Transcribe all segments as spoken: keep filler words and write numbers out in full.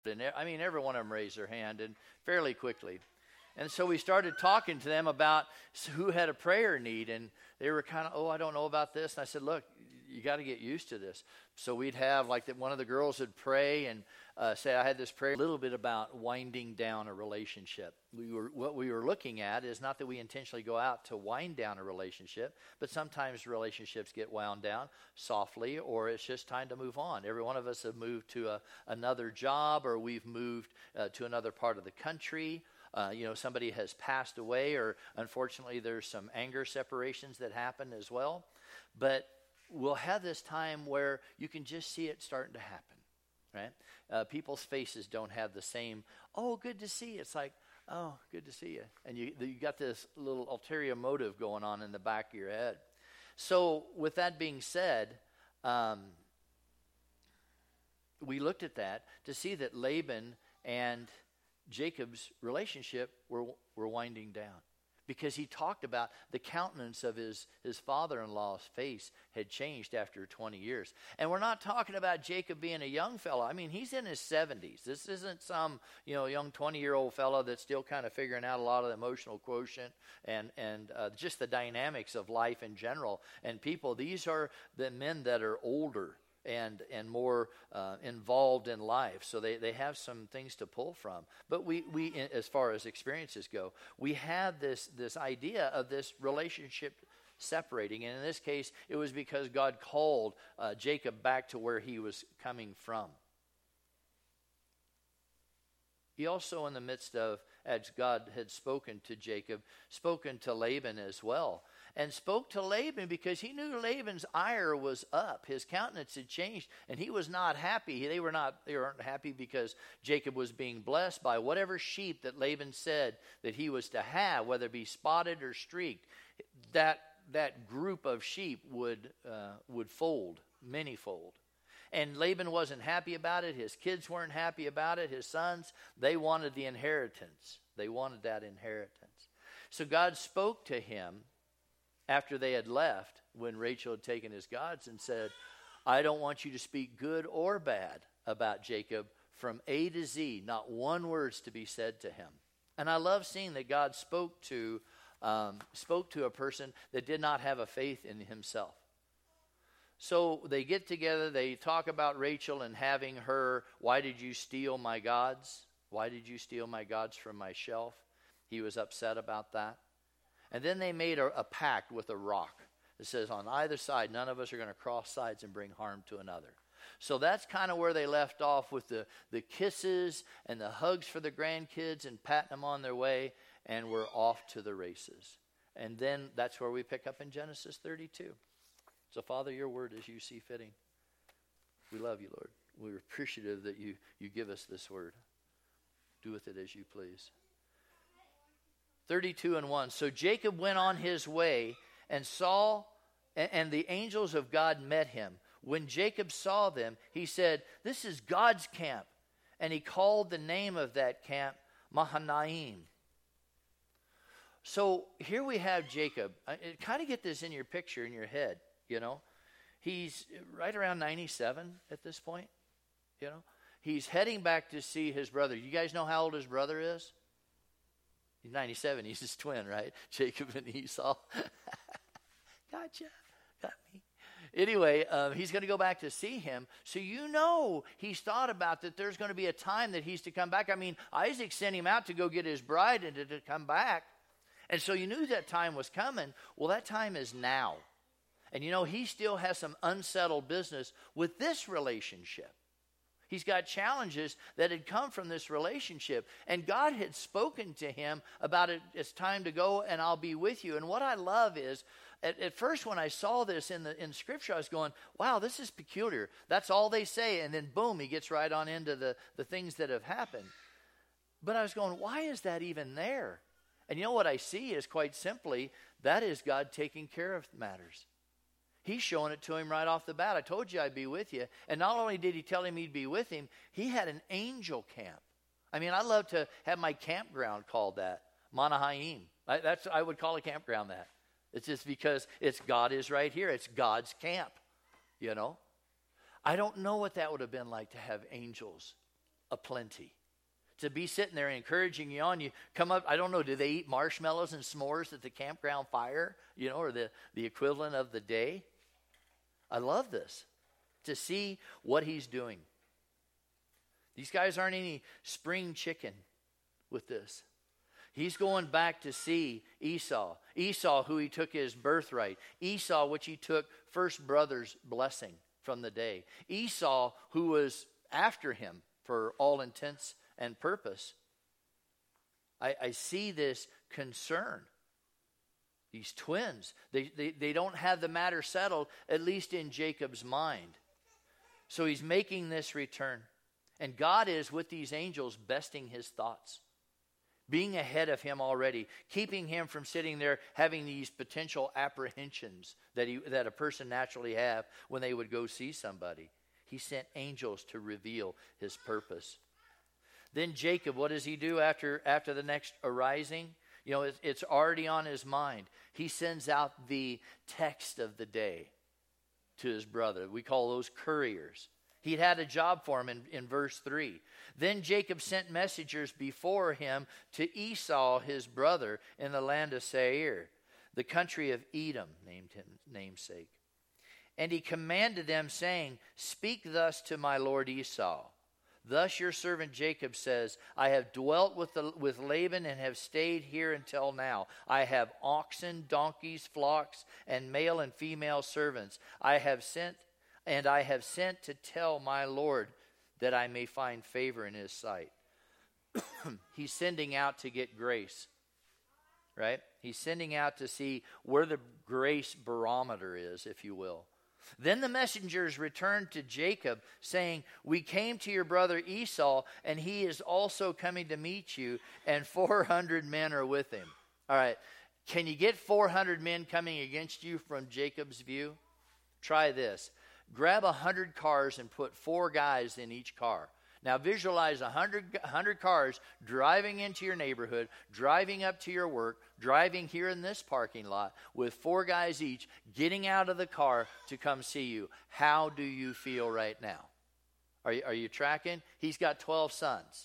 And I mean, every one of them raised their hand, and fairly quickly. And so we started talking to them about who had a prayer need, and they were kind of, oh, I don't know about this. And I said, look, you got to get used to this. So we'd have, like, that one of the girls would pray and uh, say, I had this prayer, a little bit about winding down a relationship. We were What we were looking at is not that we intentionally go out to wind down a relationship, but sometimes relationships get wound down softly, or it's just time to move on. Every one of us have moved to a, another job, or we've moved uh, to another part of the country. Uh, you know, somebody has passed away, or unfortunately there's some anger separations that happen as well. But we'll have this time where you can just see it starting to happen, right? Uh, people's faces don't have the same, oh, good to see you. It's like, oh, good to see you. And you you got this little ulterior motive going on in the back of your head. So with that being said, um, we looked at that to see that Laban and Jacob's relationship were were winding down, because he talked about the countenance of his, his father-in-law's face had changed after twenty years. And we're not talking about Jacob being a young fellow. I mean, he's in his seventies. This isn't some, you know, young twenty-year-old fellow that's still kind of figuring out a lot of the emotional quotient and, and uh, just the dynamics of life in general. And people, these are the men that are older and and more uh, involved in life, so they, they have some things to pull from. But we, we as far as experiences go, we had this this idea of this relationship separating, and in this case, it was because God called uh, Jacob back to where he was coming from. He also, in the midst of, as God had spoken to Jacob, spoken to Laban as well. And spoke to Laban because he knew Laban's ire was up. His countenance had changed, and he was not happy. They were not. They weren't happy because Jacob was being blessed by whatever sheep that Laban said that he was to have, whether it be spotted or streaked. That that group of sheep would uh, would fold, many-fold. And Laban wasn't happy about it. His kids weren't happy about it. His sons, they wanted the inheritance. They wanted that inheritance. So God spoke to him after they had left, when Rachel had taken his gods, and said, I don't want you to speak good or bad about Jacob from A to Z. Not one word's to be said to him. And I love seeing that God spoke to um, spoke to a person that did not have a faith in himself. So they get together, they talk about Rachel and having her, why did you steal my gods? Why did you steal my gods from my shelf? He was upset about that. And then they made a, a pact with a rock that says on either side, none of us are going to cross sides and bring harm to another. So that's kind of where they left off, with the, the kisses and the hugs for the grandkids and patting them on their way, and we're off to the races. And then that's where we pick up in Genesis thirty-two. So, Father, your word as you see fitting. We love you, Lord. We're appreciative that you, you give us this word. Do with it as you please. thirty-two and one. So Jacob went on his way and saw, and the angels of God met him. When Jacob saw them, he said, this is God's camp. And he called the name of that camp Mahanaim. So here we have Jacob. Kind of get this in your picture, in your head, you know. He's right around ninety-seven at this point, you know. He's heading back to see his brother. You guys know how old his brother is? He's ninety-seven. He's his twin, right? Jacob and Esau. Gotcha. Got me. Anyway, uh, he's going to go back to see him. So you know he's thought about that there's going to be a time that he's to come back. I mean, Isaac sent him out to go get his bride and to, to come back. And so you knew that time was coming. Well, that time is now. And you know, he still has some unsettled business with this relationship. He's got challenges that had come from this relationship. And God had spoken to him about it. It's time to go and I'll be with you. And what I love is, at, at first when I saw this in the in Scripture, I was going, wow, this is peculiar. That's all they say. And then boom, he gets right on into the, the things that have happened. But I was going, why is that even there? And you know what I see is, quite simply, that is God taking care of matters. He's showing it to him right off the bat. I told you I'd be with you. And not only did he tell him he'd be with him, he had an angel camp. I mean, I love to have my campground called that, Mahanaim. I, that's I would call a campground that. It's just because it's God is right here. It's God's camp, you know. I don't know what that would have been like to have angels aplenty. To be sitting there encouraging you on, you come up, I don't know, do they eat marshmallows and s'mores at the campground fire, you know, or the, the equivalent of the day? I love this, to see what he's doing. These guys aren't any spring chicken with this. He's going back to see Esau. Esau, who he took his birthright. Esau, which he took first brother's blessing from the day. Esau, who was after him for all intents and purpose. I, I see this concern. These twins, they, they, they don't have the matter settled, at least in Jacob's mind. So he's making this return. And God is, with these angels, besting his thoughts. Being ahead of him already, keeping him from sitting there having these potential apprehensions that he, that a person naturally have when they would go see somebody. He sent angels to reveal his purpose. Then Jacob, what does he do after, after the next arising? You know, it, it's already on his mind. He sends out the text of the day to his brother. We call those couriers. He'd had a job for him in, in verse three. Then Jacob sent messengers before him to Esau, his brother, in the land of Seir, the country of Edom, named him namesake. And he commanded them, saying, Speak thus to my lord Esau. Thus your servant Jacob says, I have dwelt with, the, with Laban and have stayed here until now. I have oxen, donkeys, flocks, and male and female servants. I have sent, and I have sent to tell my Lord that I may find favor in his sight. He's sending out to get grace, right? He's sending out to see where the grace barometer is, if you will. Then the messengers returned to Jacob, saying, We came to your brother Esau, and he is also coming to meet you, and four hundred men are with him. All right, can you get four hundred men coming against you from Jacob's view? Try this. Grab one hundred cars and put four guys in each car. Now visualize one hundred, one hundred cars driving into your neighborhood, driving up to your work, driving here in this parking lot with four guys each getting out of the car to come see you. How do you feel right now? Are you, are you tracking? He's got twelve sons.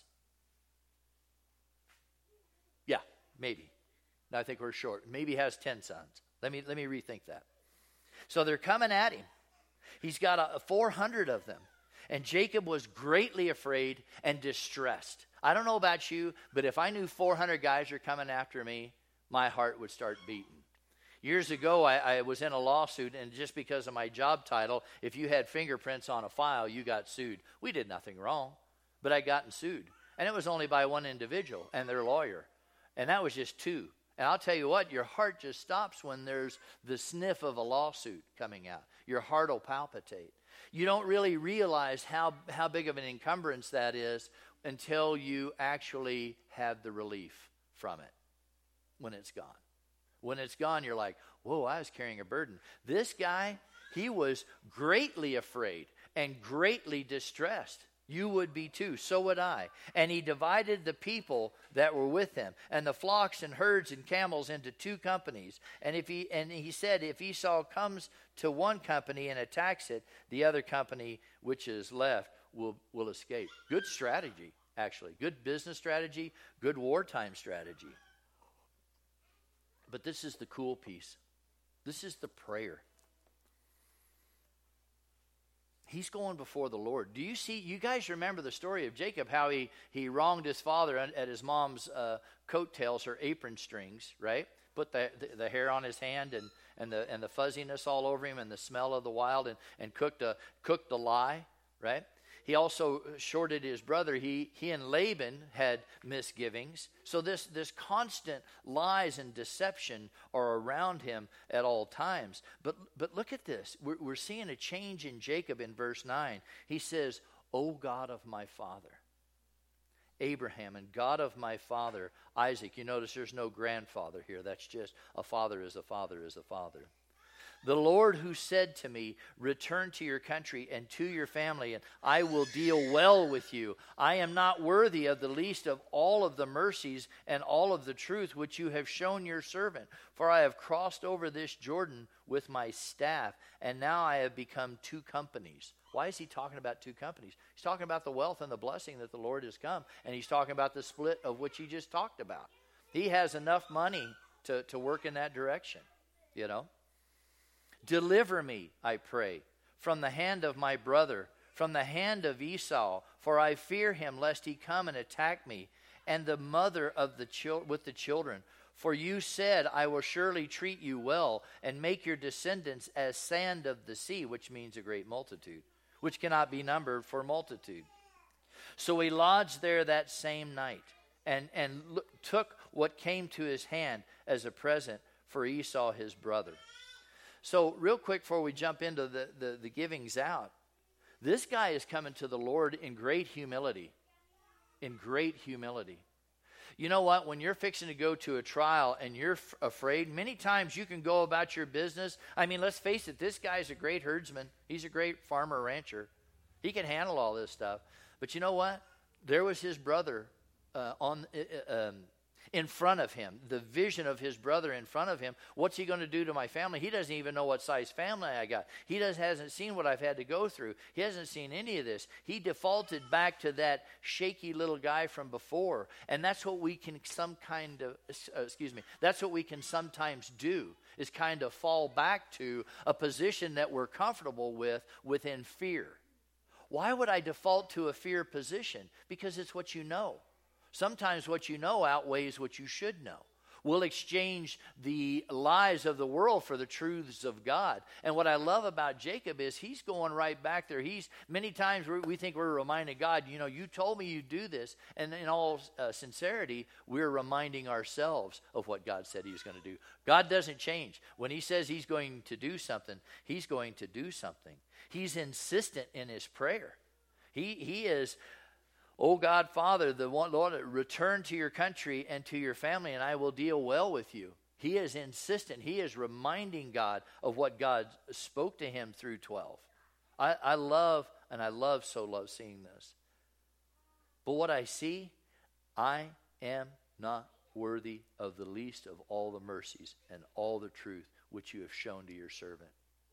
Yeah, maybe. I think we're short. Maybe he has ten sons. Let me, let me rethink that. So they're coming at him. He's got a, a four hundred of them. And Jacob was greatly afraid and distressed. I don't know about you, but if I knew four hundred guys are coming after me, my heart would start beating. Years ago, I, I was in a lawsuit, and just because of my job title, if you had fingerprints on a file, you got sued. We did nothing wrong, but I gotten sued. And it was only by one individual and their lawyer. And that was just two. And I'll tell you what, your heart just stops when there's the sniff of a lawsuit coming out. Your heart will palpitate. You don't really realize how, how big of an encumbrance that is until you actually have the relief from it when it's gone. When it's gone, you're like, whoa, I was carrying a burden. This guy, he was greatly afraid and greatly distressed. You would be too. So would I. And he divided the people that were with him and the flocks and herds and camels into two companies. And if he and he said, if Esau comes to one company and attacks it, the other company which is left will, will escape. Good strategy, actually. Good business strategy. Good wartime strategy. But this is the cool piece. This is the prayer. He's going before the Lord. Do you see, you guys remember the story of Jacob, how he, he wronged his father at his mom's uh, coattails, her apron strings, right? Put the, the, the hair on his hand and, and, the, and the fuzziness all over him and the smell of the wild and, and cooked, a, cooked the lie, right? He also shorted his brother. He, he and Laban had misgivings. So this, this constant lies and deception are around him at all times. But, but look at this. We're, we're seeing a change in Jacob in verse nine. He says, O God of my father, Abraham, and God of my father, Isaac. You notice there's no grandfather here. That's just a father is a father is a father. The Lord who said to me, return to your country and to your family, and I will deal well with you. I am not worthy of the least of all of the mercies and all of the truth which you have shown your servant. For I have crossed over this Jordan with my staff, and now I have become two companies, Why is he talking about two companies? He's talking about the wealth and the blessing that the Lord has come, and he's talking about the split of which he just talked about. He has enough money to, to work in that direction, you know. Deliver me, I pray, from the hand of my brother, from the hand of Esau, for I fear him, lest he come and attack me, and the mother of the chil- with the children. For you said, I will surely treat you well, and make your descendants as sand of the sea, which means a great multitude, which cannot be numbered for multitude. So he lodged there that same night, and, and look, took what came to his hand as a present for Esau his brother. So real quick before we jump into the, the, the givings out, this guy is coming to the Lord in great humility, in great humility. You know what? When you're fixing to go to a trial and you're f- afraid, many times you can go about your business. I mean, let's face it, this guy's a great herdsman. He's a great farmer rancher. He can handle all this stuff. But you know what? There was his brother uh, on uh, um, in front of him, the vision of his brother in front of him. What's he going to do to my family? He doesn't even know what size family I got. He does, hasn't seen what I've had to go through. He hasn't seen any of this. He defaulted back to that shaky little guy from before. And that's what we can some kind of, uh, excuse me, that's what we can sometimes do, is kind of fall back to a position that we're comfortable with within fear. Why would I default to a fear position? Because it's what you know. Sometimes what you know outweighs what you should know. We'll exchange the lies of the world for the truths of God. And what I love about Jacob is he's going right back there. He's many times we think we're reminding God, you know, you told me you'd do this. And in all uh, sincerity, we're reminding ourselves of what God said he was going to do. God doesn't change. When he says he's going to do something, he's going to do something. He's insistent in his prayer. He, he is... Oh God, Father, the one, Lord, return to your country and to your family, and I will deal well with you. He is insistent. He is reminding God of what God spoke to him through twelve. I, I love, and I love, so love seeing this. But what I see, I am not worthy of the least of all the mercies and all the truth which you have shown to your servant.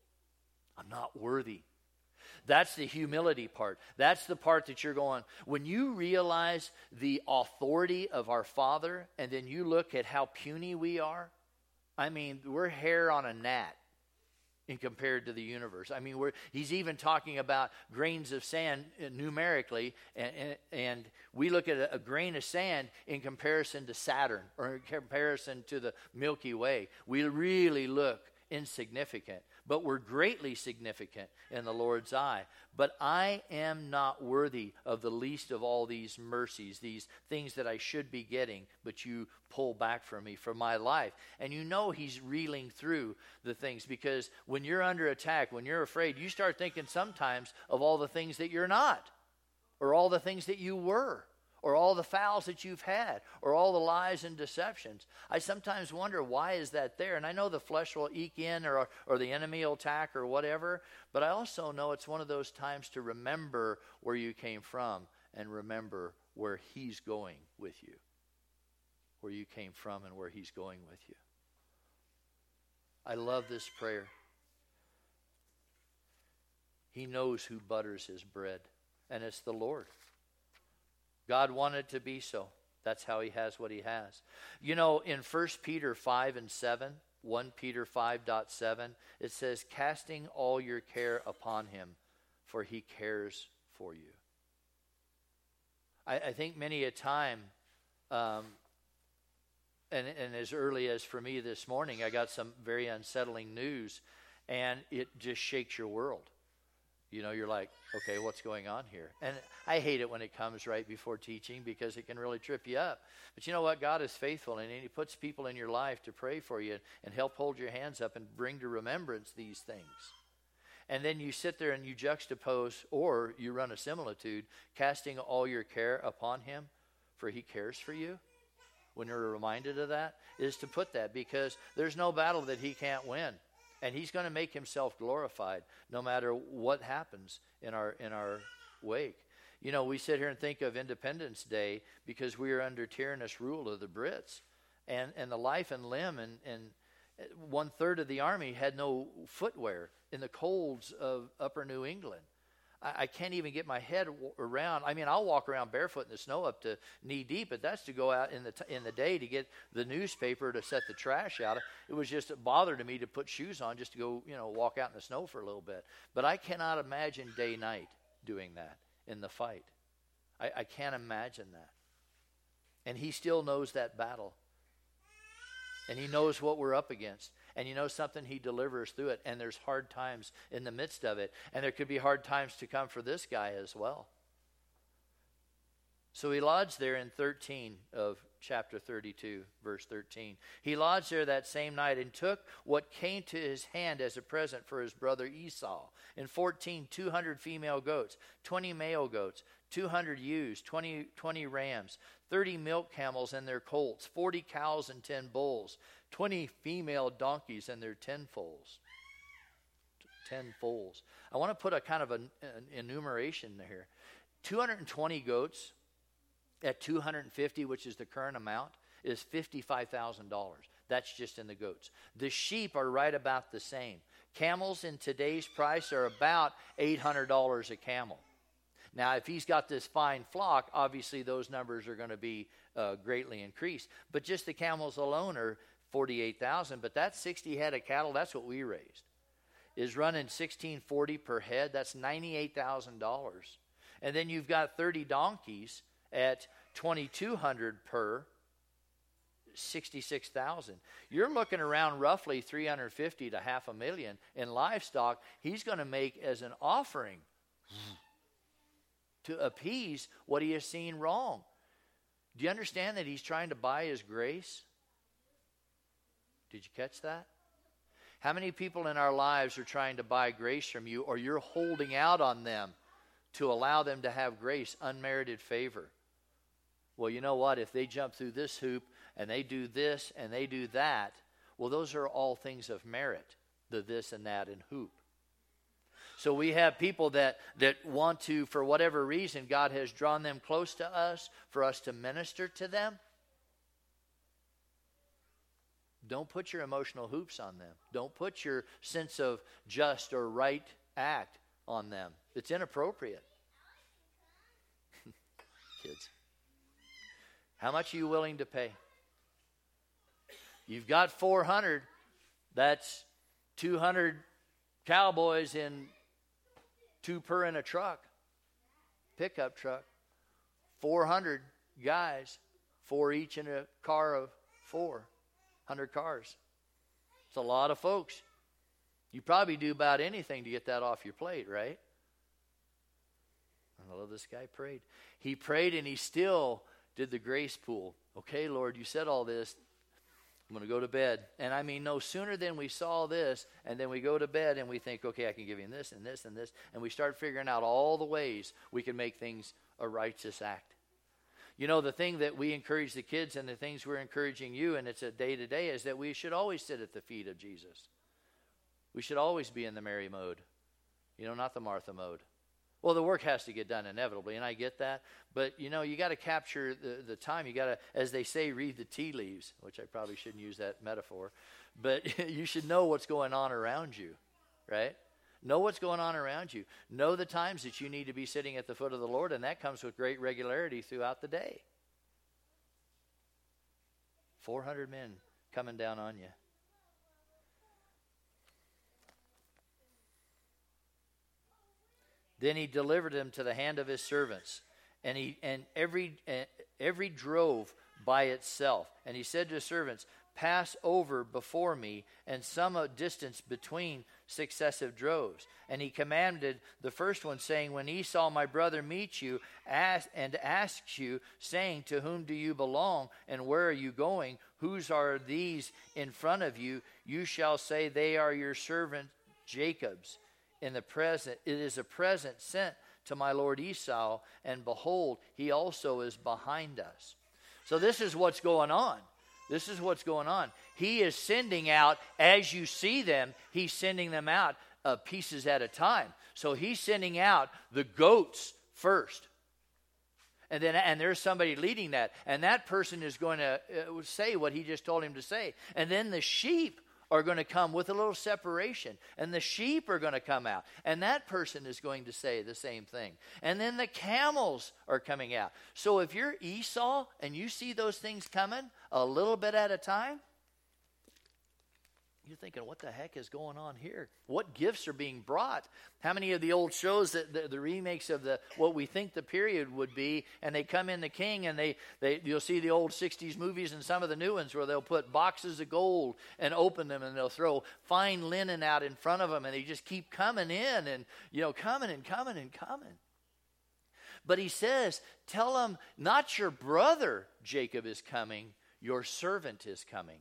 I'm not worthy. That's the humility part. That's the part that you're going, when you realize the authority of our Father, and then you look at how puny we are, I mean, we're hair on a gnat in compared to the universe. I mean, we're, he's even talking about grains of sand numerically, and, and, and we look at a, a grain of sand in comparison to Saturn, or in comparison to the Milky Way. We really look insignificant, but we're greatly significant in the Lord's eye. But I am not worthy of the least of all these mercies, these things that I should be getting, but you pull back from me, from my life. And you know he's reeling through the things, because when you're under attack, when you're afraid, you start thinking sometimes of all the things that you're not, or all the things that you were, or all the fouls that you've had, or all the lies and deceptions. I sometimes wonder, why is that there? And I know the flesh will eke in, or, or the enemy will attack, or whatever, but I also know it's one of those times to remember where you came from, and remember where he's going with you. Where you came from and where he's going with you. I love this prayer. He knows who butters his bread, and it's the Lord. God wanted it to be so. That's how he has what he has. You know, in First Peter five and seven, First Peter five seven, it says, casting all your care upon him, for he cares for you. I, I think many a time, um, and, and as early as for me this morning, I got some very unsettling news, and it just shakes your world. You know, you're like, okay, what's going on here? And I hate it when it comes right before teaching, because it can really trip you up. But you know what? God is faithful, and he puts people in your life to pray for you and help hold your hands up and bring to remembrance these things. And then you sit there and you juxtapose, or you run a similitude, casting all your care upon him, for he cares for you. When you're reminded of that, is to put that, because there's no battle that he can't win. And he's going to make himself glorified no matter what happens in our in our wake. You know, we sit here and think of Independence Day because we are under tyrannous rule of the Brits. And, and the life and limb, and, and one-third of the army had no footwear in the colds of upper New England. I, I can't even get my head w- around. I mean, I'll walk around barefoot in the snow up to knee deep, but that's to go out in the t- in the day to get the newspaper to set the trash out. It was just a bother to me to put shoes on just to go, you know, walk out in the snow for a little bit. But I cannot imagine day night doing that in the fight. I, I can't imagine that. And he still knows that battle. And he knows what we're up against. And you know something? He delivers through it. And there's hard times in the midst of it. And there could be hard times to come for this guy as well. So he lodged there in thirteen of chapter thirty-two, verse thirteen. He lodged there that same night and took what came to his hand as a present for his brother Esau. In fourteen, two hundred female goats, twenty male goats, two hundred ewes, twenty, twenty rams, thirty milk camels and their colts, forty cows and ten bulls, twenty female donkeys and their ten foals. Ten foals. I want to put a kind of an, an enumeration here. two hundred twenty goats at two hundred fifty, which is the current amount, is fifty-five thousand dollars. That's just in the goats. The sheep are right about the same. Camels in today's price are about eight hundred dollars a camel. Now, if he's got this fine flock, obviously those numbers are going to be uh, greatly increased. But just the camels alone are forty-eight thousand. But that's sixty head of cattle. That's what we raised. Is running sixteen forty per head. That's ninety-eight thousand dollars. And then you've got thirty donkeys at twenty-two hundred per, sixty-six thousand. You're looking around roughly three hundred fifty to half a million in livestock he's going to make as an offering to appease what he has seen wrong. Do you understand that he's trying to buy his grace? Did you catch that? How many people in our lives are trying to buy grace from you, or you're holding out on them to allow them to have grace, unmerited favor? Well, you know what? If they jump through this hoop and they do this and they do that, well, those are all things of merit, the this and that and hoop. So we have people that, that want to, for whatever reason, God has drawn them close to us for us to minister to them. Don't put your emotional hoops on them. Don't put your sense of just or right act on them. It's inappropriate. Kids. How much are you willing to pay? You've got four hundred. That's two hundred cowboys in two per in a truck. Pickup truck. four hundred guys. Four each in a car of four. one hundred cars. It's a lot of folks. You probably do about anything to get that off your plate, right? I love this guy prayed. He prayed and he still did the grace pool. Okay, Lord, you said all this. I'm going to go to bed. And I mean, no sooner than we saw this, and then we go to bed and we think, okay, I can give him this and this and this. And we start figuring out all the ways we can make things a righteous act. You know, the thing that we encourage the kids and the things we're encouraging you, and it's a day to day, is that we should always sit at the feet of Jesus. We should always be in the Mary mode. You know, not the Martha mode. Well, the work has to get done inevitably, and I get that. But, you know, you got to capture the, the time. You got to, as they say, read the tea leaves, which I probably shouldn't use that metaphor. But you should know what's going on around you, right? Know what's going on around you. Know the times that you need to be sitting at the foot of the Lord, and that comes with great regularity throughout the day. four hundred men coming down on you. Then he delivered him to the hand of his servants, and he and every uh, every drove by itself. And he said to his servants, "Pass over before me, and some distance between successive droves." And he commanded the first one, saying, "When Esau my brother meets you, ask and asks you, saying, 'To whom do you belong, and where are you going? Whose are these in front of you?' You shall say, 'They are your servant Jacob's. In the present, it is a present sent to my lord Esau, and behold, he also is behind us." So this is what's going on. This is what's going on. He is sending out, as you see them, he's sending them out uh, pieces at a time. So he's sending out the goats first. And then, and there's somebody leading that. And that person is going to uh, say what he just told him to say. And then the sheep are going to come with a little separation, and the sheep are going to come out, and that person is going to say the same thing. And then the camels are coming out. So if you're Esau and you see those things coming a little bit at a time, you're thinking, what the heck is going on here? What gifts are being brought? How many of the old shows, that the, the remakes of the what we think the period would be, and they come in the king, and they, they you'll see the old sixties movies and some of the new ones where they'll put boxes of gold and open them, and they'll throw fine linen out in front of them, and they just keep coming in, and you know, coming and coming and coming. But he says, tell them, not your brother Jacob is coming, your servant is coming.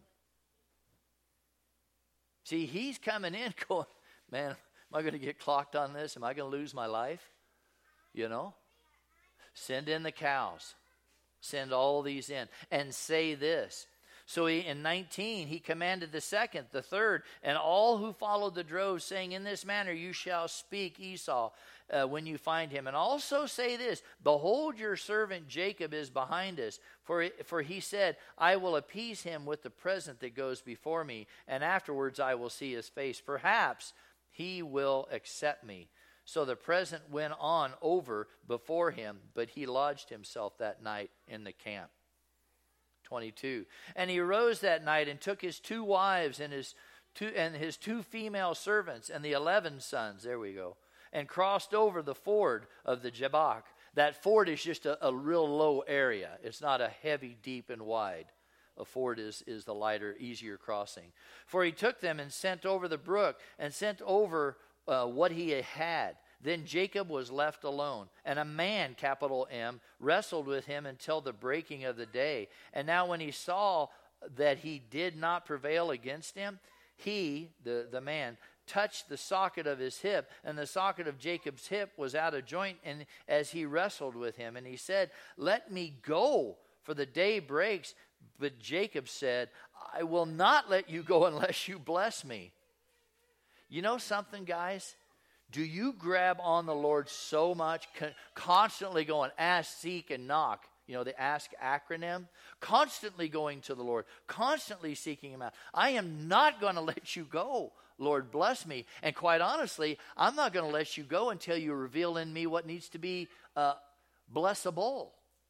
See, he's coming in going, man, am I going to get clocked on this? Am I going to lose my life? You know? Send in the cows. Send all these in. And say this. So he, in nineteen, he commanded the second, the third, and all who followed the drove, saying, in this manner you shall speak Esau uh, when you find him. And also say this, behold, your servant Jacob is behind us. For, for he said, I will appease him with the present that goes before me, and afterwards I will see his face. Perhaps he will accept me. So the present went on over before him, but he lodged himself that night in the camp. twenty-two. And he arose that night and took his two wives and his two and his two female servants and the eleven sons, there we go, and crossed over the ford of the Jabbok. That ford is just a, a real low area. It's not a heavy, deep, and wide. A ford is, is the lighter, easier crossing. For he took them and sent over the brook and sent over uh, what he had. Then Jacob was left alone, and a man, capital M, wrestled with him until the breaking of the day. And now when he saw that he did not prevail against him, he, the, the man, touched the socket of his hip, and the socket of Jacob's hip was out of joint, and as he wrestled with him. And he said, let me go, for the day breaks. But Jacob said, I will not let you go unless you bless me. You know something, guys? Do you grab on the Lord so much, con- constantly going, ask, seek, and knock? You know, the ASK acronym. Constantly going to the Lord, constantly seeking him out. I am not going to let you go. Lord, bless me. And quite honestly, I'm not going to let you go until you reveal in me what needs to be uh, blessable.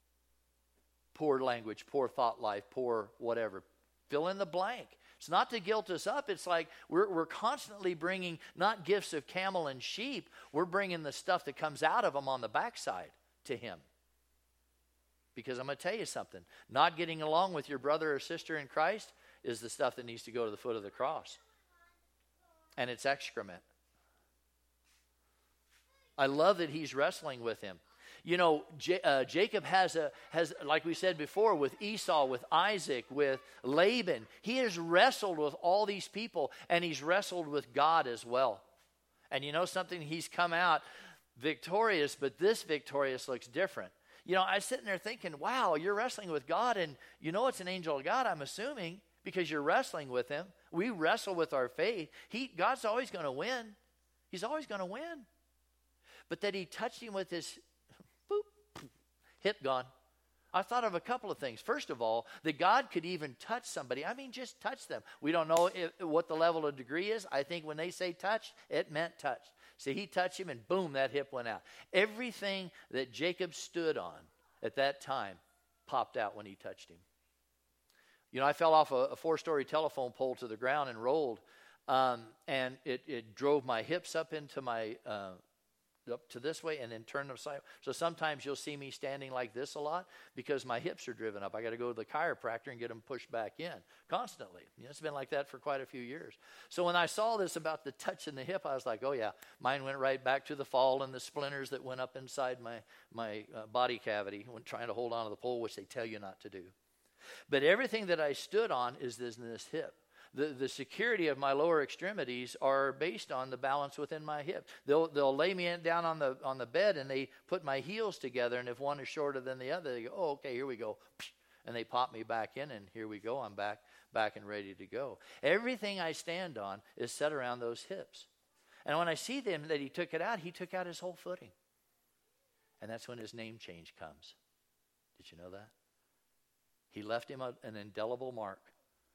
Poor language, poor thought life, poor whatever. Fill in the blank. It's not to guilt us up. It's like we're, we're constantly bringing not gifts of camel and sheep. We're bringing the stuff that comes out of them on the backside to him. Because I'm going to tell you something. Not getting along with your brother or sister in Christ is the stuff that needs to go to the foot of the cross. And it's excrement. I love that he's wrestling with him. You know, J- uh, Jacob has, a has, like we said before, with Esau, with Isaac, with Laban. He has wrestled with all these people, and he's wrestled with God as well. And you know something? He's come out victorious, but this victorious looks different. You know, I was sitting there thinking, wow, you're wrestling with God, and you know it's an angel of God, I'm assuming, because you're wrestling with him. We wrestle with our faith. He, God's always going to win. He's always going to win. But that he touched him with his boop, hip gone. I thought of a couple of things. First of all, that God could even touch somebody. I mean, just touch them. We don't know if, what the level of degree is. I think when they say touched, it meant touched. See, he touched him and boom, that hip went out. Everything that Jacob stood on at that time popped out when he touched him. You know, I fell off a, a four-story telephone pole to the ground and rolled, um, and it, it drove my hips up into my, uh, up to this way and then turned them side. So sometimes you'll see me standing like this a lot because my hips are driven up. I got to go to the chiropractor and get them pushed back in constantly. You know, it's been like that for quite a few years. So when I saw this about the touch in the hip, I was like, oh yeah, mine went right back to the fall and the splinters that went up inside my, my uh, body cavity when trying to hold on to the pole, which they tell you not to do. But everything that I stood on is this, this hip. The, the security of my lower extremities are based on the balance within my hip. They'll they'll lay me in, down on the on the bed, and they put my heels together, and if one is shorter than the other, they go, oh, okay, here we go. And they pop me back in, and here we go. I'm back, back and ready to go. Everything I stand on is set around those hips. And when I see them that he took it out, he took out his whole footing. And that's when his name change comes. Did you know that? He left him a, an indelible mark.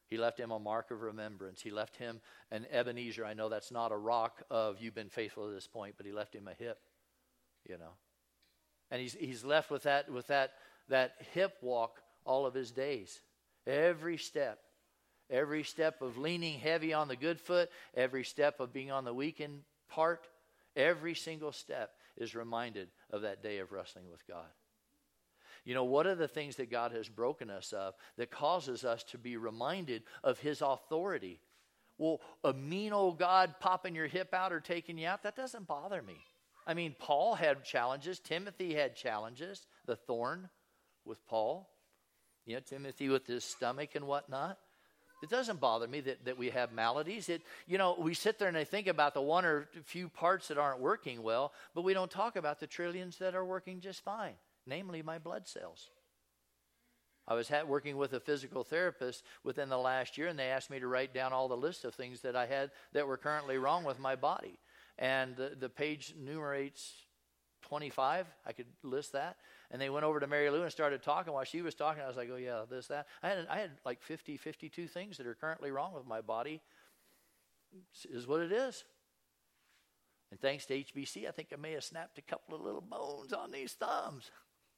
He left him a mark of remembrance. He left him an Ebenezer. I know that's not a rock of you've been faithful to this point, but he left him a hip, you know. And he's he's left with that with that that hip walk all of his days. Every step. Every step of leaning heavy on the good foot, every step of being on the weakened part, every single step is reminded of that day of wrestling with God. You know, what are the things that God has broken us of that causes us to be reminded of his authority? Well, a mean old God popping your hip out or taking you out, that doesn't bother me. I mean, Paul had challenges. Timothy had challenges. The thorn with Paul. You know, Timothy with his stomach and whatnot. It doesn't bother me that, that we have maladies. It, you know, we sit there and I think about the one or few parts that aren't working well, but we don't talk about the trillions that are working just fine, namely my blood cells. I was ha- working with a physical therapist within the last year, and they asked me to write down all the list of things that I had that were currently wrong with my body. And the, the page enumerates twenty-five. I could list that. And they went over to Mary Lou and started talking. While she was talking, I was like, oh, yeah, this, that. I had, I had like fifty, fifty-two things that are currently wrong with my body. It is what it is. And thanks to H B C, I think I may have snapped a couple of little bones on these thumbs.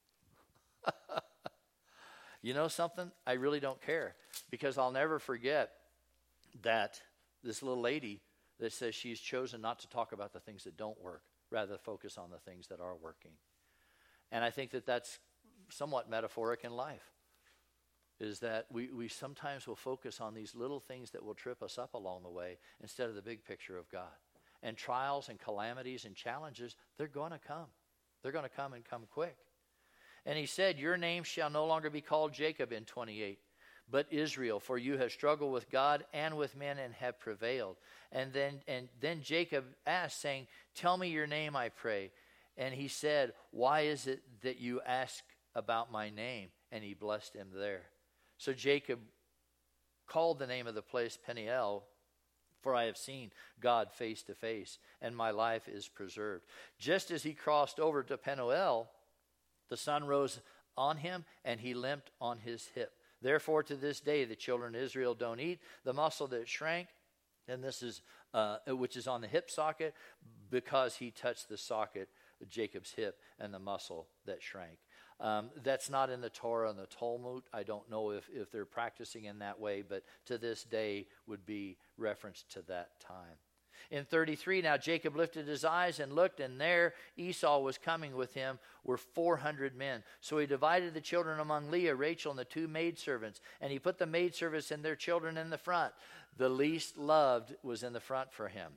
You know something? I really don't care. Because I'll never forget that this little lady that says she's chosen not to talk about the things that don't work, rather focus on the things that are working. And I think that that's somewhat metaphoric in life, is that we, we sometimes will focus on these little things that will trip us up along the way instead of the big picture of God. And trials and calamities and challenges, they're going to come. They're going to come and come quick. And he said, your name shall no longer be called Jacob in twenty-eight, but Israel, for you have struggled with God and with men and have prevailed. And then, and then Jacob asked, saying, tell me your name, I pray. And he said, why is it that you ask about my name? And he blessed him there. So Jacob called the name of the place Peniel, for I have seen God face to face, and my life is preserved. Just as he crossed over to Penuel, the sun rose on him, and he limped on his hip. Therefore, to this day, the children of Israel don't eat the muscle that shrank, and this is uh, which is on the hip socket, because he touched the socket, Jacob's hip, and the muscle that shrank. Um, that's not in the Torah and the Talmud. I don't know if, if they're practicing in that way, but to this day would be reference to that time. In thirty-three, now Jacob lifted his eyes and looked, and there Esau was coming with him, were four hundred men. So he divided the children among Leah, Rachel, and the two maidservants, and he put the maidservants and their children in the front. The least loved was in the front for him.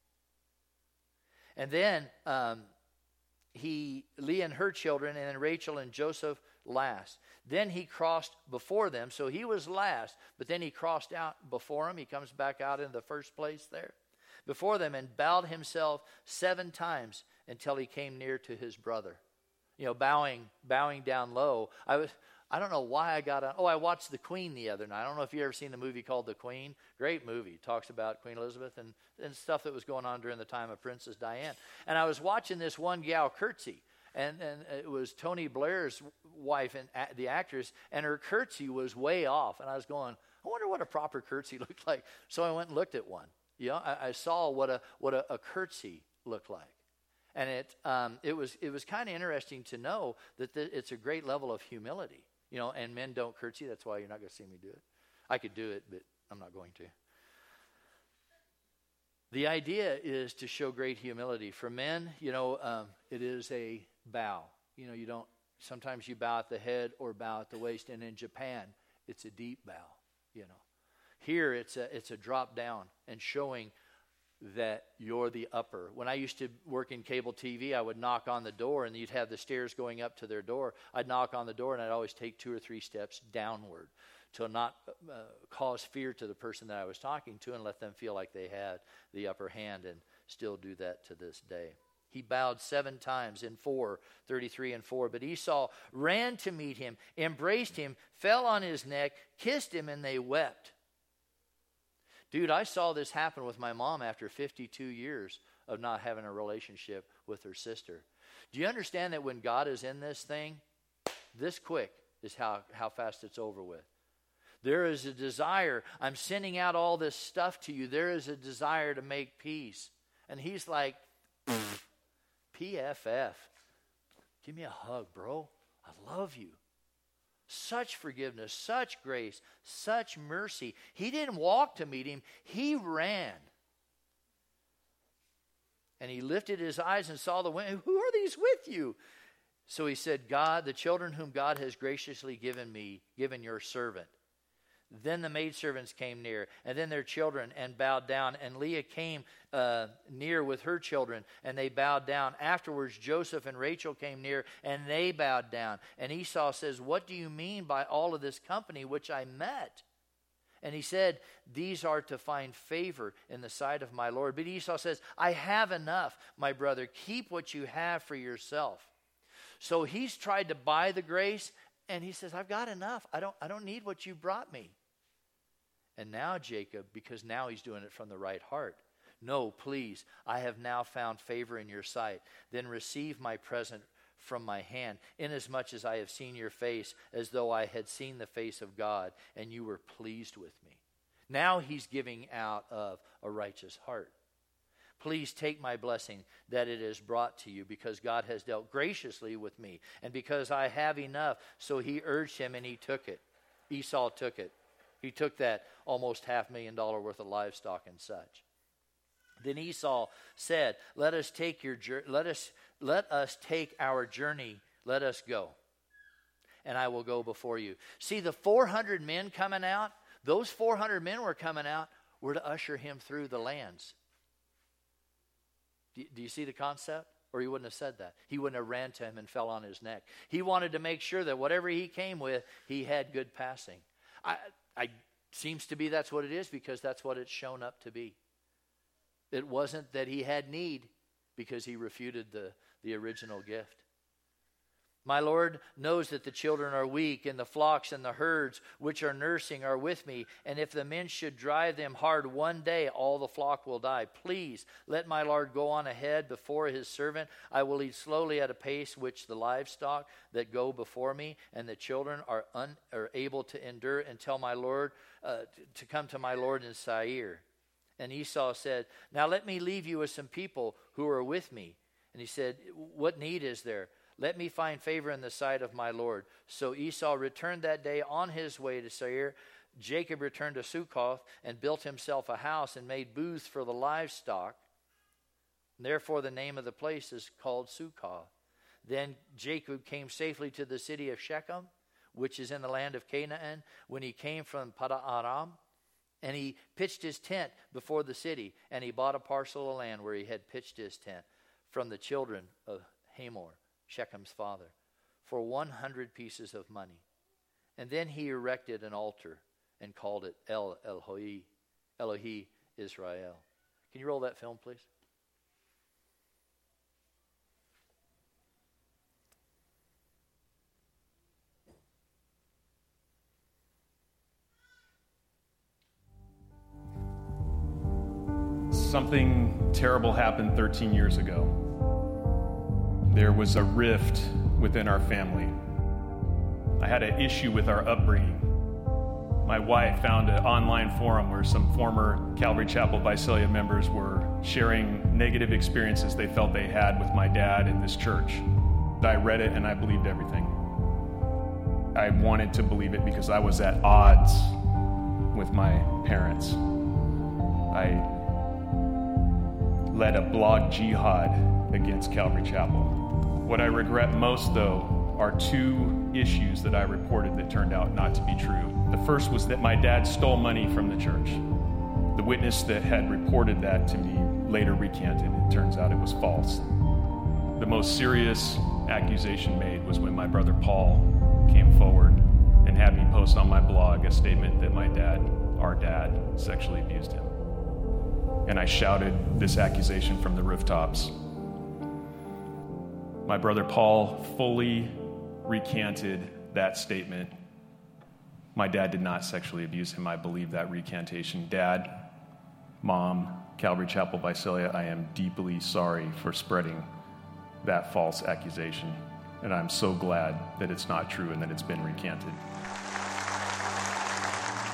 And then um, he, Leah and her children, and then Rachel and Joseph last. Then he crossed before them, so he was last, but then he crossed out before them. He comes back out in the first place there. Before them, and bowed himself seven times until he came near to his brother. You know, bowing bowing down low. I was I don't know why I got on. Oh, I watched The Queen the other night. I don't know if you've ever seen the movie called The Queen. Great movie. Talks about Queen Elizabeth and, and stuff that was going on during the time of Princess Diana. And I was watching this one gal curtsy. And, and it was Tony Blair's wife, and a, the actress, and her curtsy was way off. And I was going, I wonder what a proper curtsy looked like. So I went and looked at one. You know, I, I saw what a what a, a curtsy looked like, and it um, it was it was kind of interesting to know that the, it's a great level of humility. You know, and men don't curtsy. That's why you're not going to see me do it. I could do it, but I'm not going to. The idea is to show great humility. For men, you know, um, it is a bow. You know, you don't. Sometimes you bow at the head or bow at the waist, and in Japan, it's a deep bow. You know. Here, it's a it's a drop down and showing that you're the upper. When I used to work in cable T V, I would knock on the door, and you'd have the stairs going up to their door. I'd knock on the door, and I'd always take two or three steps downward to not uh, cause fear to the person that I was talking to and let them feel like they had the upper hand, and still do that to this day. He bowed seven times in four, thirty-three and four. But Esau ran to meet him, embraced him, fell on his neck, kissed him, and they wept. Dude, I saw this happen with my mom after fifty-two years of not having a relationship with her sister. Do you understand that when God is in this thing, this quick is how, how fast it's over with? There is a desire. I'm sending out all this stuff to you. There is a desire to make peace. And he's like, P F F. Give me a hug, bro. I love you. Such forgiveness, such grace, such mercy. He didn't walk to meet him. He ran. And he lifted his eyes and saw the women. Who are these with you? So he said, God, the children whom God has graciously given me, given your servant. Then the maidservants came near, and then their children, and bowed down. And Leah came uh, near with her children, and they bowed down. Afterwards, Joseph and Rachel came near, and they bowed down. And Esau says, what do you mean by all of this company which I met? And he said, these are to find favor in the sight of my Lord. But Esau says, I have enough, my brother. Keep what you have for yourself. So he's tried to buy the grace, and he says, I've got enough. I don't, I don't need what you brought me. And now Jacob, because now he's doing it from the right heart. No, please, I have now found favor in your sight. Then receive my present from my hand, inasmuch as I have seen your face, as though I had seen the face of God, and you were pleased with me. Now he's giving out of a righteous heart. Please take my blessing that it is brought to you, because God has dealt graciously with me, and because I have enough. So he urged him, and he took it. Esau took it. He took that almost half million dollar worth of livestock and such. Then Esau said, "Let us take your let us let us take our journey. Let us go, and I will go before you." See, the four hundred men coming out. Those four hundred men were coming out were to usher him through the lands. Do, do you see the concept? Or he wouldn't have said that. He wouldn't have ran to him and fell on his neck. He wanted to make sure that whatever he came with, he had good passing. I, I seems to be that's what it is, because that's what it's shown up to be. It wasn't that he had need, because he refuted the, the original gift. My Lord knows that the children are weak, and the flocks and the herds which are nursing are with me. And if the men should drive them hard one day, all the flock will die. Please let my Lord go on ahead before his servant. I will lead slowly at a pace which the livestock that go before me and the children are, un, are able to endure until my Lord, uh, to, to come to my Lord in Seir. And Esau said, "Now let me leave you with some people who are with me." And he said, "What need is there? Let me find favor in the sight of my Lord." So Esau returned that day on his way to Seir. Jacob returned to Succoth and built himself a house and made booths for the livestock. Therefore the name of the place is called Succoth. Then Jacob came safely to the city of Shechem, which is in the land of Canaan, when he came from Paddan-aram. And he pitched his tent before the city, and he bought a parcel of land where he had pitched his tent from the children of Hamor, Shechem's father, for one hundred pieces of money. And then he erected an altar and called it El Elohi, Elohi Israel. Can you roll that film, please? Something terrible happened thirteen years ago. There was a rift within our family. I had an issue with our upbringing. My wife found an online forum where some former Calvary Chapel Visalia members were sharing negative experiences they felt they had with my dad in this church. I read it and I believed everything. I wanted to believe it because I was at odds with my parents. I led a blog jihad against Calvary Chapel. What I regret most, though, are two issues that I reported that turned out not to be true. The first was that my dad stole money from the church. The witness that had reported that to me later recanted. It turns out it was false. The most serious accusation made was when my brother Paul came forward and had me post on my blog a statement that my dad, our dad, sexually abused him. And I shouted this accusation from the rooftops. My brother Paul fully recanted that statement. My dad did not sexually abuse him. I believe that recantation. Dad, Mom, Calvary Chapel Visalia, I am deeply sorry for spreading that false accusation. And I'm so glad that it's not true and that it's been recanted.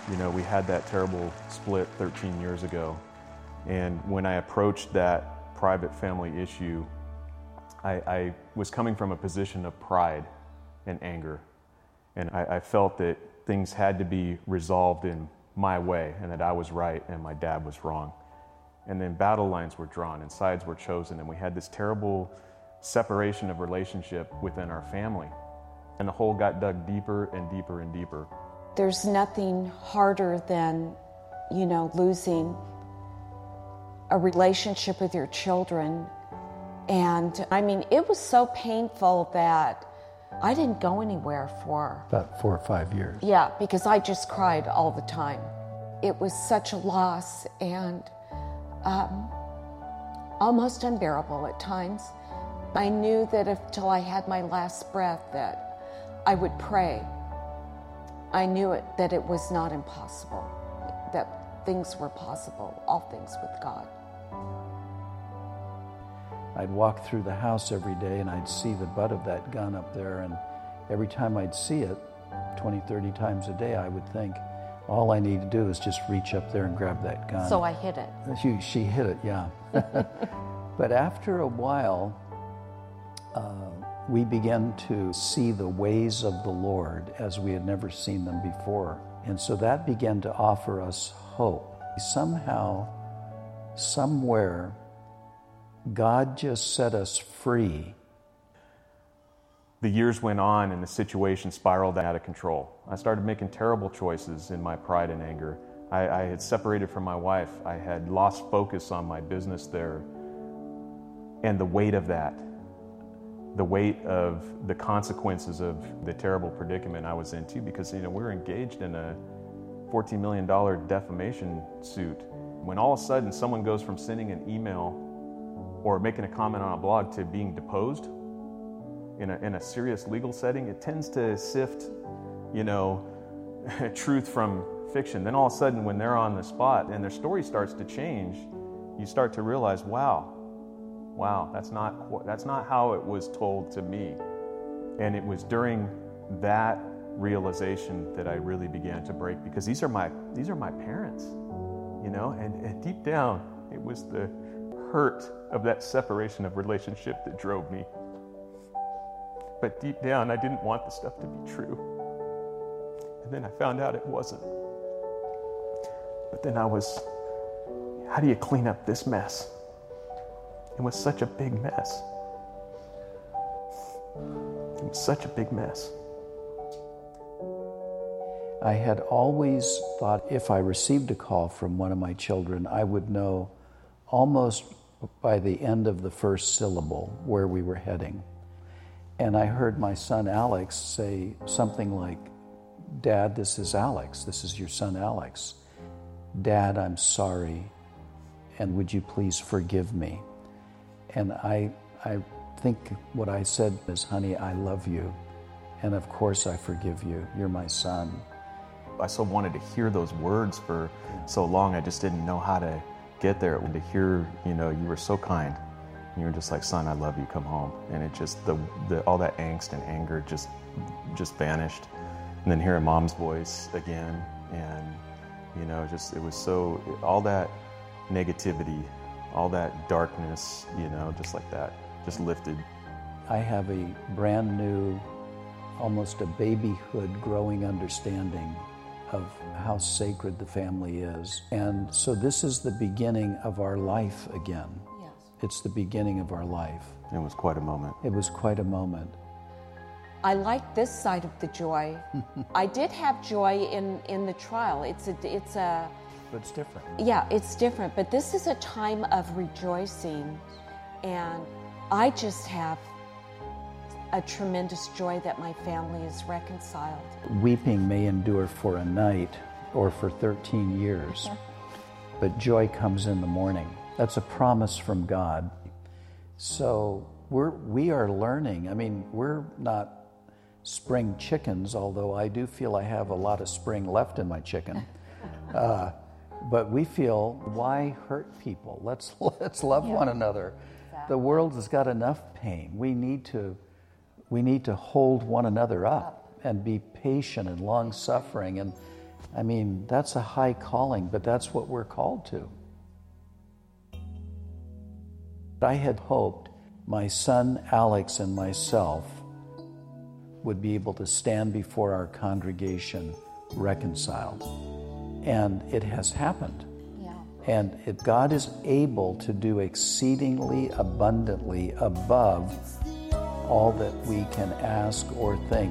You know, we had that terrible split thirteen years ago. And when I approached that private family issue, I, I was coming from a position of pride and anger. And I, I felt that things had to be resolved in my way, and that I was right and my dad was wrong. And then battle lines were drawn and sides were chosen, and we had this terrible separation of relationship within our family. And the hole got dug deeper and deeper and deeper. There's nothing harder than, you know, losing a relationship with your children. And I mean, it was so painful that I didn't go anywhere for about four or five years. Yeah, because I just cried all the time. It was such a loss and um, almost unbearable at times. I knew that if till I had my last breath that I would pray. I knew it that it was not impossible, that things were possible, all things with God. I'd walk through the house every day and I'd see the butt of that gun up there, and every time I'd see it, twenty, thirty times a day, I would think, all I need to do is just reach up there and grab that gun. So I hit it. She, she hit it, yeah. But after a while, uh, we began to see the ways of the Lord as we had never seen them before. And so that began to offer us hope. Somehow, somewhere, God just set us free. The years went on and the situation spiraled out of control. I started making terrible choices in my pride and anger. I, I had separated from my wife. I had lost focus on my business there. And the weight of that, the weight of the consequences of the terrible predicament I was in too, because, you know, we were engaged in a fourteen million dollars defamation suit. When all of a sudden someone goes from sending an email or making a comment on a blog to being deposed in a, in a serious legal setting, it tends to sift, you know, truth from fiction. Then all of a sudden when they're on the spot and their story starts to change, you start to realize, wow, wow, that's not, that's not how it was told to me. And it was during that realization that I really began to break, because these are my, these are my parents, you know, and, and deep down, it was the hurt of that separation of relationship that drove me. But deep down, I didn't want the stuff to be true. And then I found out it wasn't. But then I was, how do you clean up this mess? It was such a big mess. It was such a big mess. I had always thought if I received a call from one of my children, I would know almost by the end of the first syllable where we were heading. And I heard my son Alex say something like, "Dad, this is Alex. This is your son Alex. Dad, I'm sorry, and would you please forgive me?" And I, I think what I said is, "Honey, I love you, and of course I forgive you. You're my son." I so wanted to hear those words for so long, I just didn't know how to get there. To hear, you know, you were so kind. You were just like, "Son, I love you, come home." And it just, the, the all that angst and anger just, just vanished. And then hearing Mom's voice again, and, you know, just, it was so, all that negativity, all that darkness, you know, just like that, just lifted. I have a brand new, almost a babyhood growing understanding of how sacred the family is. And so this is the beginning of our life again. Yes. It's the beginning of our life. It was quite a moment. It was quite a moment. I like this side of the joy. I did have joy in, in the trial. It's a, it's a, But it's different. yeah, it's different. But this is a time of rejoicing, and I just have a tremendous joy that my family is reconciled. Weeping may endure for a night or for thirteen years, but joy comes in the morning. That's a promise from God. So we're, we are learning. I mean, we're not spring chickens, although I do feel I have a lot of spring left in my chicken. Uh, but we feel, why hurt people? Let's, let's love Yeah. one another. Exactly. The world has got enough pain. We need to, we need to hold one another up and be patient and long-suffering. And, I mean, that's a high calling, but that's what we're called to. I had hoped my son Alex and myself would be able to stand before our congregation reconciled. And it has happened. Yeah. And it, God is able to do exceedingly abundantly above all that we can ask or think.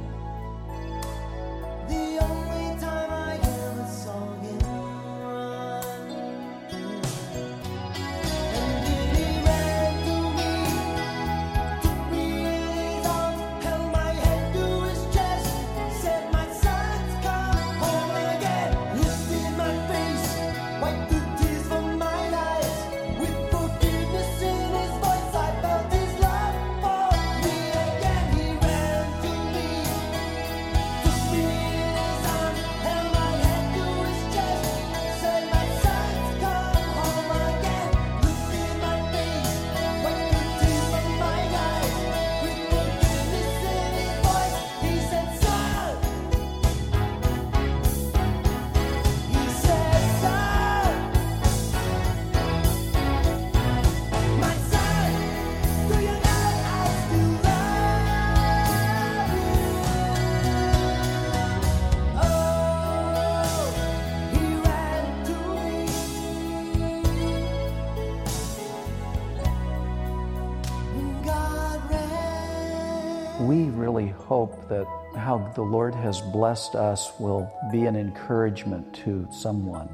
We really hope that how the Lord has blessed us will be an encouragement to someone.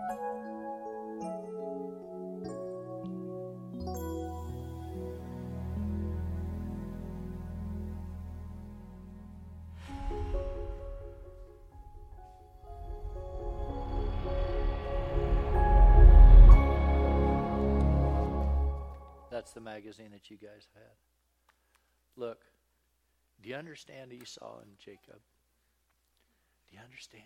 That's the magazine that you guys had. Look. Do you understand Esau and Jacob? Do you understand?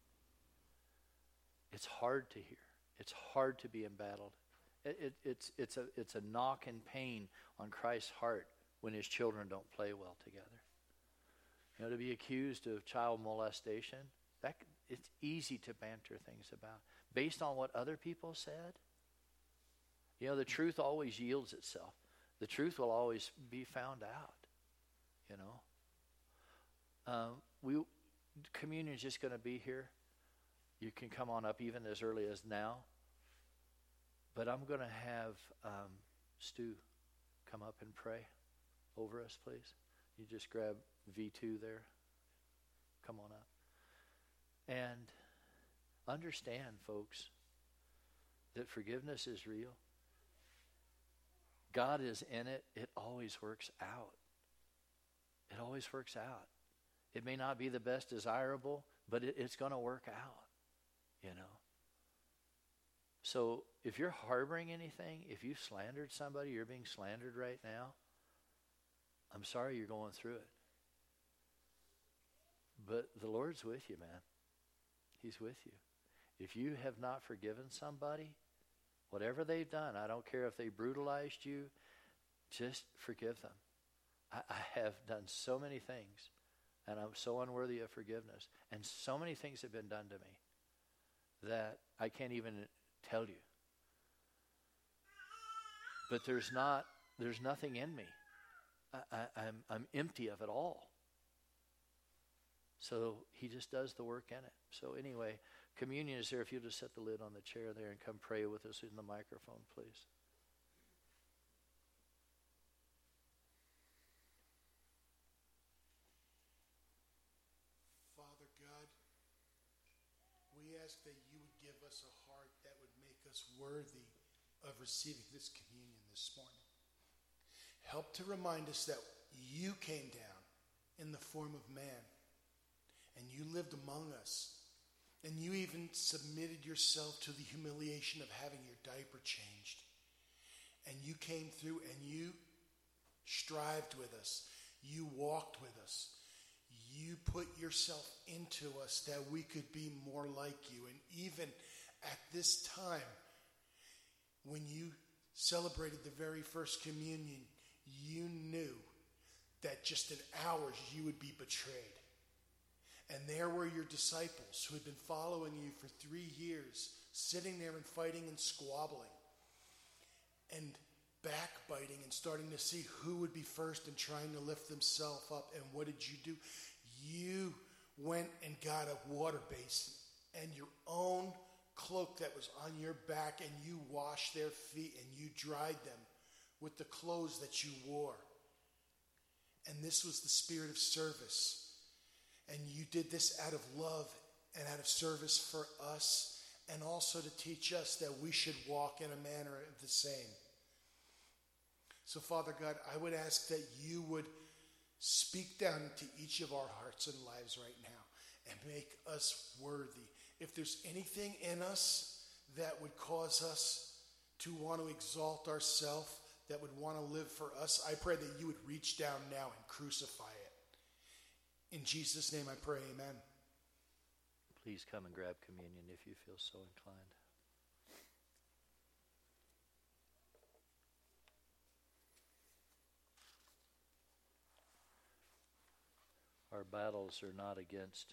It's hard to hear. It's hard to be embattled. It, it, it's, it's, a, it's a knock and pain on Christ's heart when his children don't play well together. You know, to be accused of child molestation, that it's easy to banter things about. Based on what other people said, you know, the truth always yields itself. The truth will always be found out. You know, um, we communion is just going to be here. You can come on up even as early as now. But I'm going to have um, Stu come up and pray over us, please. You just grab V two there. Come on up. And understand, folks, that forgiveness is real. God is in it. It always works out. It always works out. It may not be the best desirable, but it, it's going to work out, you know. So if you're harboring anything, if you've slandered somebody, you're being slandered right now, I'm sorry you're going through it. But the Lord's with you, man. He's with you. If you have not forgiven somebody, whatever they've done, I don't care if they brutalized you, just forgive them. I, I have done so many things, and I'm so unworthy of forgiveness. And so many things have been done to me that I can't even tell you. But there's not, there's nothing in me. I, I, I'm, I'm empty of it all. So he just does the work in it. So anyway, communion is there. If you'll just set the lid on the chair there and come pray with us in the microphone, please. Father God, we ask that you would give us a heart that would make us worthy of receiving this communion this morning. Help to remind us that you came down in the form of man, and you lived among us, and you even submitted yourself to the humiliation of having your diaper changed. And you came through and you strived with us. You walked with us. You put yourself into us that we could be more like you. And even at this time, when you celebrated the very first communion, you knew that just in hours you would be betrayed. And there were your disciples who had been following you for three years, sitting there and fighting and squabbling and backbiting and starting to see who would be first and trying to lift themselves up. And what did you do? You went and got a water basin and your own cloak that was on your back, and you washed their feet and you dried them with the clothes that you wore. And this was the spirit of service. And you did this out of love and out of service for us, and also to teach us that we should walk in a manner of the same. So, Father God, I would ask that you would speak down to each of our hearts and lives right now and make us worthy. If there's anything in us that would cause us to want to exalt ourselves, that would want to live for us, I pray that you would reach down now and crucify it. In Jesus' name I pray, amen. Please come and grab communion if you feel so inclined. Our battles are not against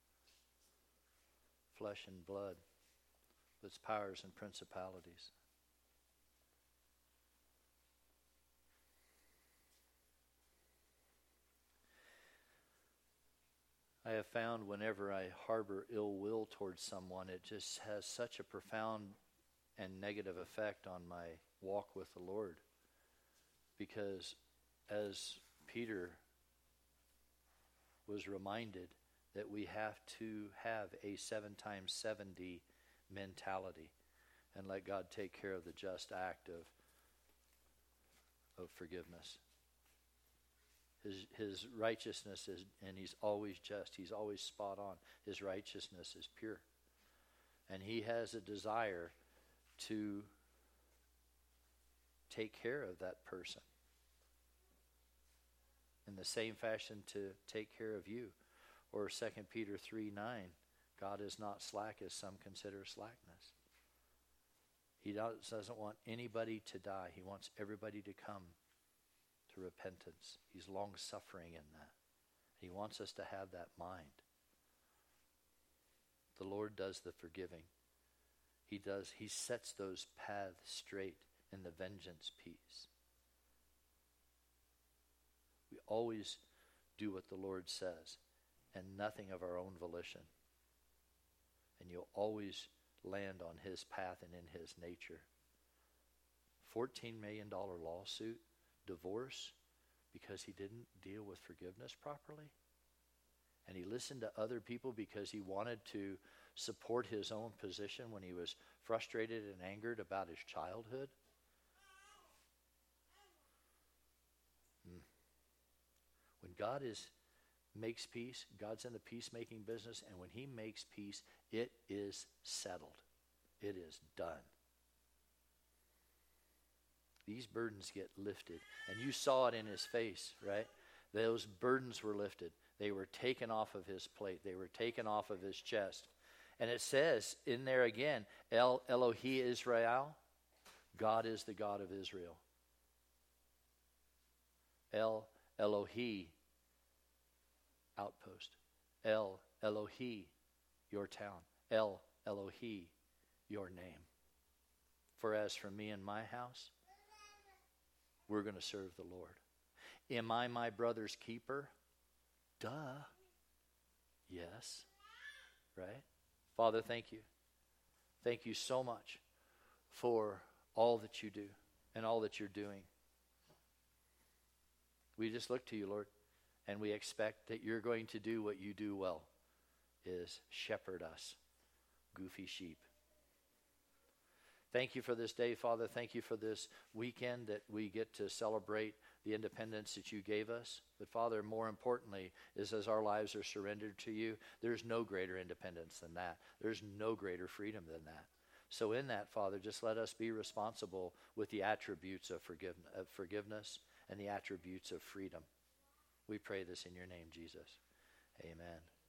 flesh and blood, but it's powers and principalities. I have found whenever I harbor ill will towards someone, it just has such a profound and negative effect on my walk with the Lord. Because as Peter was reminded, that we have to have a seven times seventy mentality and let God take care of the just act of, of forgiveness. His, his righteousness is, and he's always just, he's always spot on. His righteousness is pure. And he has a desire to take care of that person in the same fashion to take care of you. Or Second Peter three nine, God is not slack as some consider slackness. He doesn't want anybody to die. He wants everybody to come to repentance. He's long-suffering in that. He wants us to have that mind. The Lord does the forgiving. He does. He sets those paths straight in the vengeance piece. We always do what the Lord says and nothing of our own volition. And you'll always land on his path and in his nature. fourteen million dollars lawsuit, divorce, because he didn't deal with forgiveness properly. And he listened to other people because he wanted to support his own position when he was frustrated and angered about his childhood. Hmm. When God is makes peace, God's in the peacemaking business, and when he makes peace, it is settled. It is done. These burdens get lifted. And you saw it in his face, right? Those burdens were lifted. They were taken off of his plate. They were taken off of his chest. And it says in there again, El Elohi Israel, God is the God of Israel. El Elohi, outpost. El Elohi, your town. El Elohi, your name. For as for me and my house, we're going to serve the Lord. Am I my brother's keeper? Duh. Yes. Right? Father, thank you. Thank you so much for all that you do and all that you're doing. We just look to you, Lord, and we expect that you're going to do what you do well, is shepherd us, goofy sheep. Thank you for this day, Father. Thank you for this weekend that we get to celebrate the independence that you gave us. But Father, more importantly, is as our lives are surrendered to you, there's no greater independence than that. There's no greater freedom than that. So in that, Father, just let us be responsible with the attributes of, forgive- of forgiveness and the attributes of freedom. We pray this in your name, Jesus. Amen.